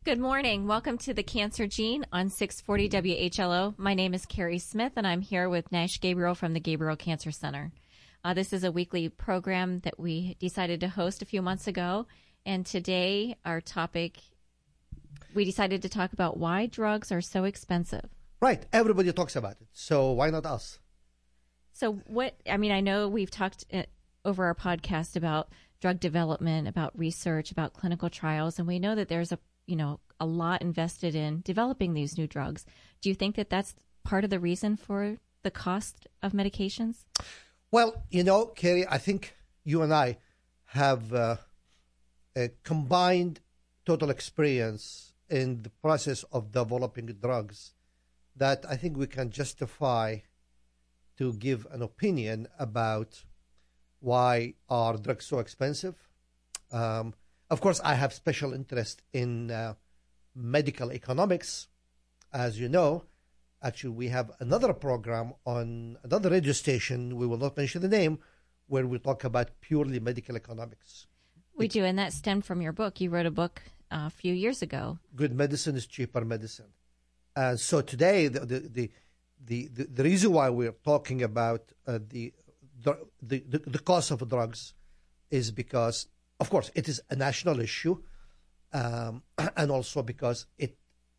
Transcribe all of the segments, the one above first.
Good morning. Welcome to the Cancer Gene on 640 WHLO. My name is Carrie Smith, and I'm here with Nash Gabriel from the Gabriel Cancer Center. This is a weekly program that we decided to host a few months ago, and today our topic, we decided to talk about why drugs are so expensive. Right. Everybody talks about it, so why not us? So I know we've talked over our podcast about drug development, about research, about clinical trials, and we know that there's a lot invested in developing these new drugs. Do you think that that's part of the reason for the cost of medications? Well, Carrie, I think you and I have a combined total experience in the process of developing drugs that I think we can justify to give an opinion about why are drugs so expensive. Of course, I have special interest in medical economics. As you know, actually, we have another program on another radio station, we will not mention the name, where we talk about purely medical economics. We do, and that stemmed from your book. You wrote a book a few years ago. Good medicine is cheaper medicine. So today, the reason why we're talking about the cost of drugs is because, of course, it is a national issue, and also because it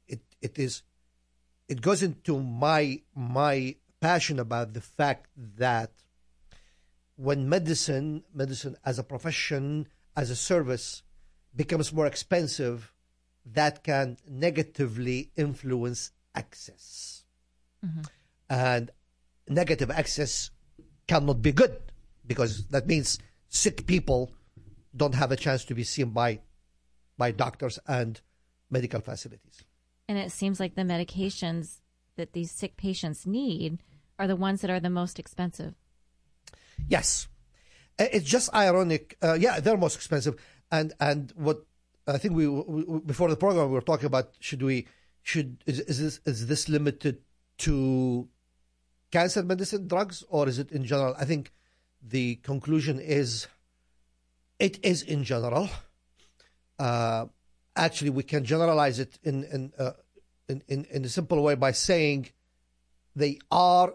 goes into my passion about the fact that when medicine as a profession, as a service, becomes more expensive, that can negatively influence access. Mm-hmm. And negative access cannot be good, because that means sick people don't have a chance to be seen by doctors and medical facilities. And it seems like the medications that these sick patients need are the ones that are the most expensive. Yes. It's just ironic. They're most expensive. And what I think we before the program we were talking about, is this limited to cancer medicine drugs, or is it in general? I think the conclusion is it is in general. Actually, we can generalize it in a simple way by saying they are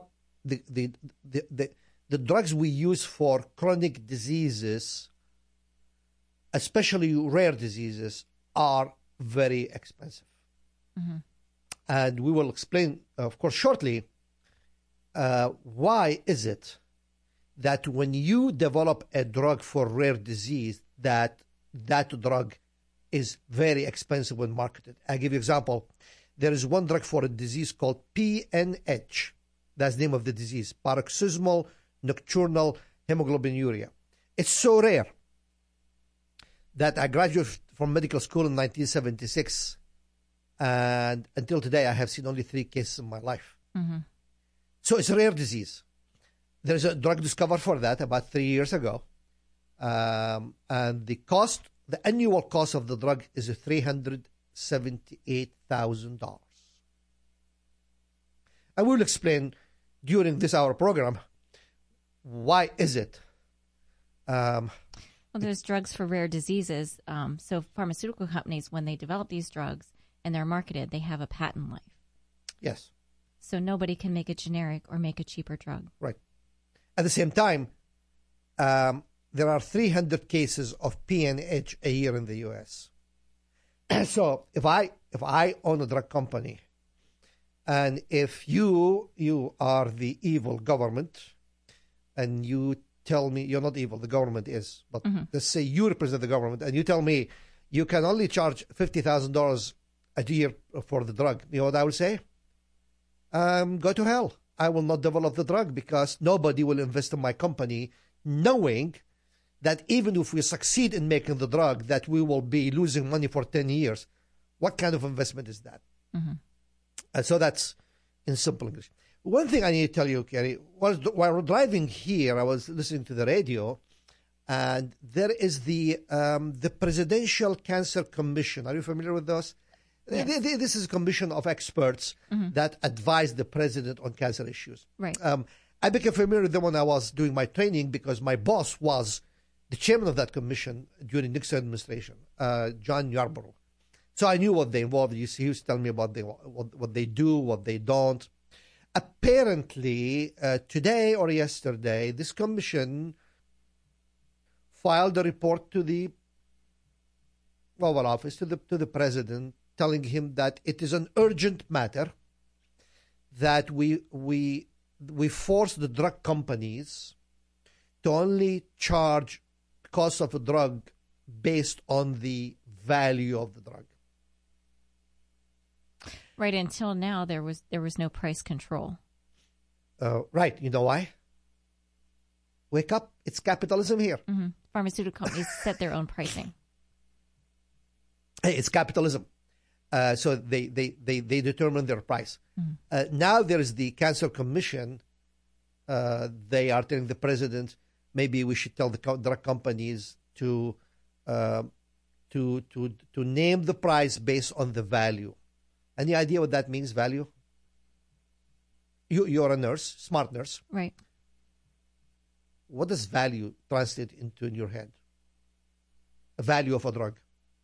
the drugs we use for chronic diseases, especially rare diseases, are very expensive. Mm-hmm. And we will explain, of course, shortly, why is it that when you develop a drug for rare disease, that drug is very expensive when marketed. I'll give you an example. There is one drug for a disease called PNH. That's the name of the disease, paroxysmal nocturnal hemoglobinuria. It's so rare that I graduated from medical school in 1976, and until today I have seen only 3 cases in my life. Mm-hmm. So it's a rare disease. There's a drug discovered for that about 3 years ago, and the annual cost of the drug is $378,000. I will explain during this hour program why is it. Well, there's drugs for rare diseases. So pharmaceutical companies, when they develop these drugs and they're marketed, they have a patent life. Yes. So nobody can make a generic or make a cheaper drug. Right. At the same time, there are 300 cases of PNH a year in the U.S. So if I own a drug company, and if you are the evil government, and you tell me you're not evil, the government is, but mm-hmm. Let's say you represent the government, and you tell me you can only charge $50,000 a year for the drug, you know what I would say? Go to hell. I will not develop the drug, because nobody will invest in my company knowing that even if we succeed in making the drug, that we will be losing money for 10 years. What kind of investment is that? Mm-hmm. And so that's in simple English. One thing I need to tell you, Carrie, was while driving here, I was listening to the radio, and there is the Presidential Cancer Commission. Are you familiar with those? Yes. This is a commission of experts mm-hmm. that advise the president on cancer issues. Right. I became familiar with them when I was doing my training, because my boss was the chairman of that commission during Nixon administration, John Yarborough. So I knew what they involved. He was telling me about what they do, what they don't. Apparently, today or yesterday, this commission filed a report to the Oval Office, to the president, telling him that it is an urgent matter, that we force the drug companies to only charge the cost of a drug based on the value of the drug. Right, until now, there was no price control. Right. You know why? Wake up. It's capitalism here. Mm-hmm. Pharmaceutical companies set their own pricing. It's capitalism. So they determine their price. Mm-hmm. Now there is the Cancer Commission. They are telling the president, maybe we should tell the drug companies to name the price based on the value. Any idea what that means, value? You're a nurse, smart nurse. Right. What does value translate into in your head? A value of a drug.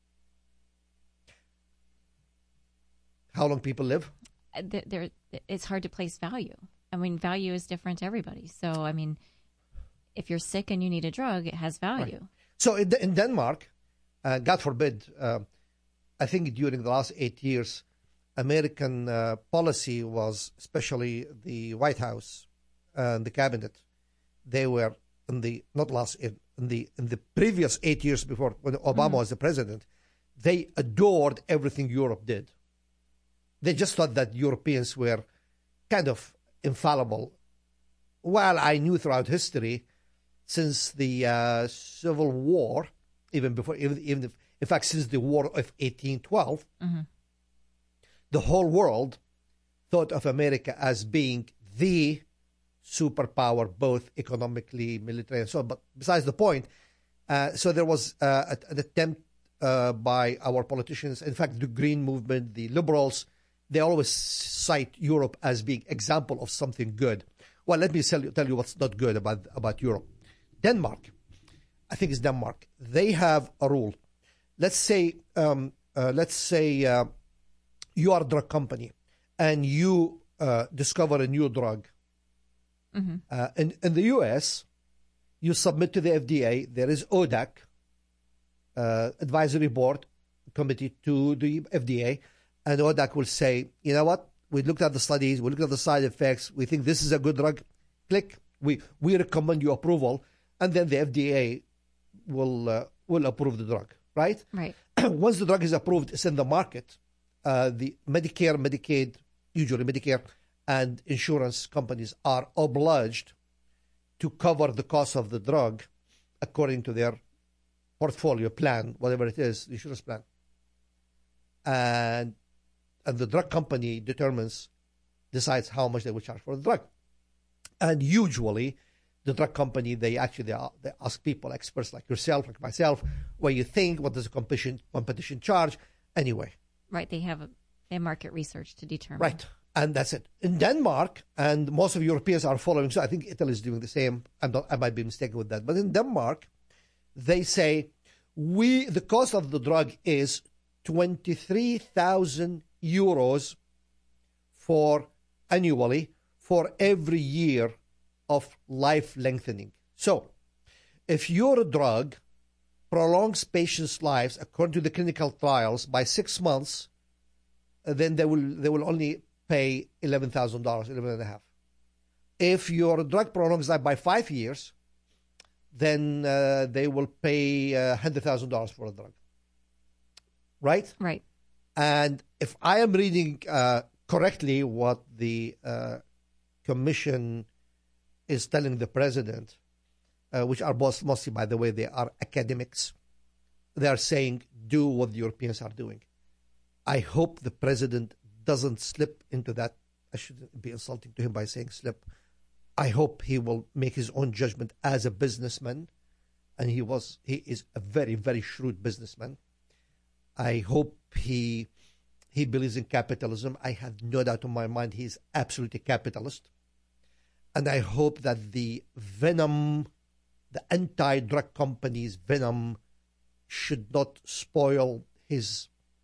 How long people live? It's hard to place value. I mean, value is different to everybody. So, I mean, if you're sick and you need a drug, it has value. Right. So in Denmark, God forbid, I think during the last 8 years, American policy was, especially the White House and the cabinet, they were in the previous 8 years before, when Obama was the president, they adored everything Europe did. They just thought that Europeans were kind of infallible. While I knew throughout history, since the Civil War, even before, in fact, since the War of 1812, the whole world thought of America as being the superpower, both economically, military, and so on. But besides the point, so there was an attempt by our politicians, in fact, the Green Movement, the liberals, they always cite Europe as being example of something good. Well, let me tell you what's not good about Europe. Denmark, I think it's Denmark. They have a rule. Let's say you are a drug company and you discover a new drug. In the U.S., you submit to the FDA. There is ODAC, advisory board committee to the FDA, and ODAC will say, you know what? We looked at the studies. We looked at the side effects. We think this is a good drug. Click. We recommend you approval, and then the FDA will approve the drug. Right. Right. Once the drug is approved, it's in the market. The Medicare, Medicaid, usually Medicare, and insurance companies are obliged to cover the cost of the drug according to their portfolio plan, whatever it is, the insurance plan. And the drug company decides how much they will charge for the drug. And usually, the drug company, they ask people, experts like yourself, like myself, what you think, what does the competition charge, anyway. Right, they have market research to determine. Right, and that's it. In Denmark, and most of Europeans are following, so I think Italy is doing the same. I might be mistaken with that. But in Denmark, they say, the cost of the drug is 23,000 euros annually for every year of life lengthening. So, if your drug prolongs patients' lives according to the clinical trials by 6 months, then they will only pay $11,000, $11,500. If your drug prolongs life by 5 years, then they will pay $100,000 for a drug. Right? Right. And if I am reading correctly what the commission is telling the president, which are mostly, by the way, they are academics, they are saying, do what the Europeans are doing. I hope the president doesn't slip into that. I shouldn't be insulting to him by saying slip. I hope he will make his own judgment as a businessman, and he is a very, very shrewd businessman. I hope he believes in capitalism. I have no doubt in my mind he is absolutely capitalist. And I hope that the venom, the anti-drug companies' venom, should not spoil his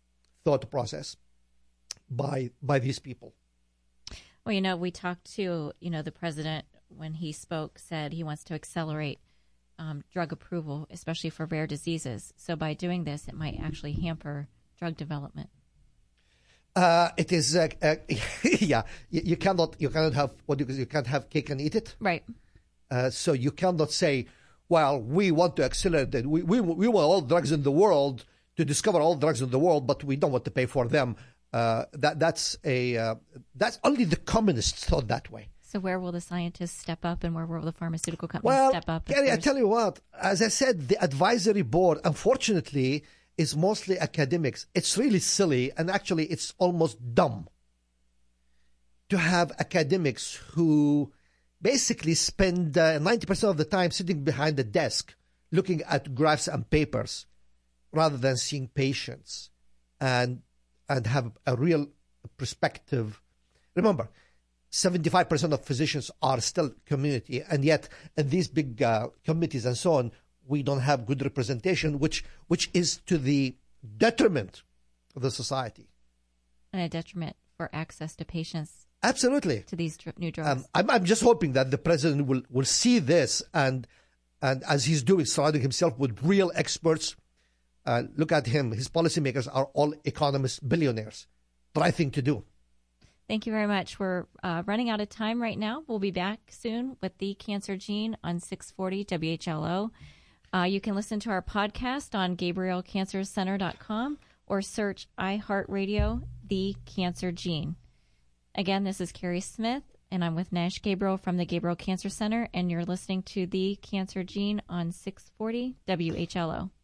thought process by these people. Well, we talked to, the president when he spoke said he wants to accelerate drug approval, especially for rare diseases. So by doing this, it might actually hamper drug development. It is, yeah. You cannot have you can't have cake and eat it. Right. So you cannot say, well, we want to accelerate it. We want all drugs in the world to discover all drugs in the world, but we don't want to pay for them. That's only the communists thought that way. So where will the scientists step up, and where will the pharmaceutical companies step up? Gary, I tell you what, as I said, the advisory board, unfortunately, is mostly academics. It's really silly, and actually it's almost dumb to have academics who basically spend 90% of the time sitting behind a desk looking at graphs and papers rather than seeing patients and have a real perspective. Remember, 75% of physicians are still community, and yet in these big committees and so on, we don't have good representation, which is to the detriment of the society. And a detriment for access to patients. Absolutely. To these new drugs. I'm just hoping that the president will see this and as he's doing, surrounding himself with real experts. Look at him. His policymakers are all economists, billionaires. The right thing to do. Thank you very much. We're running out of time right now. We'll be back soon with The Cancer Gene on 640 WHLO. You can listen to our podcast on GabrielCancerCenter.com or search iHeartRadio, The Cancer Gene. Again, this is Carrie Smith, and I'm with Nash Gabriel from the Gabriel Cancer Center, and you're listening to The Cancer Gene on 640 WHLO.